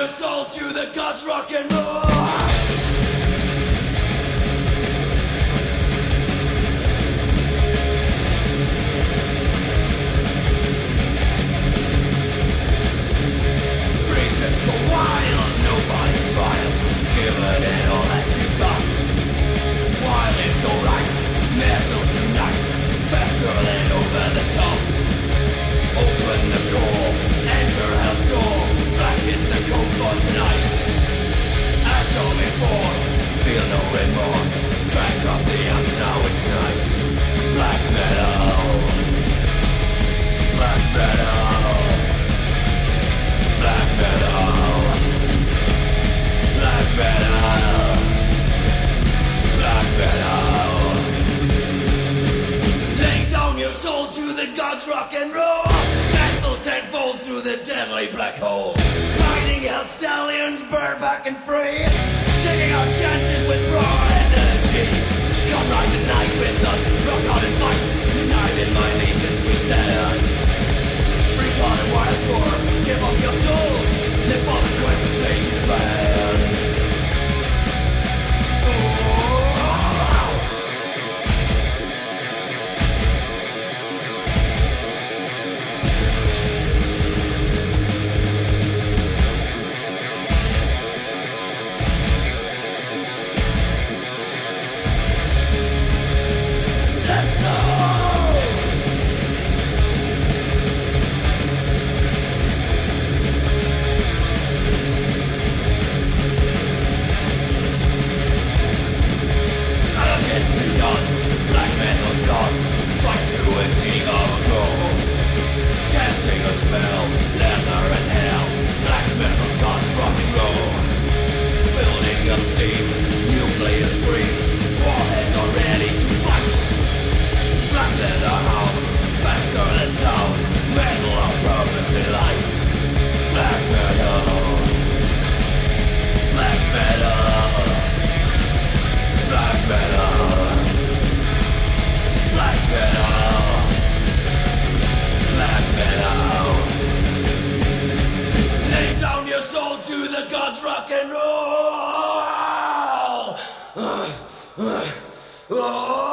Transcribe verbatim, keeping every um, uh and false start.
your soul to the gods, rock and roll. So wild, nobody's wild. Give it in all that you got. Wild is so right, metal tonight. Faster than over the top. Open the door, enter hell's door. Black is the code for tonight. Atomic force, feel no remorse. Crack up the amps, now it's night. Black metal. Black metal. Black metal. Black metal. Black metal. Lay down your soul to the gods, rock and roll. Metal tenfold through the deadly black hole. Riding hell stallions, burn back and free. Taking our chances with raw energy. Come ride the night with us, rock out and fight. United my legions we stand. Free blood and wild force, give up your souls. Live for the consequences, Satan's plan. Spell, leather and hell, black metal gods rock and roll. Building a steam, nuclear screams, warheads are ready to fight. Black leather hounds, faster than sound, metal of purpose in life. Black metal, black metal, black metal, black metal, black metal. Lay down your soul to the gods, rock and roll. Uh, uh, oh.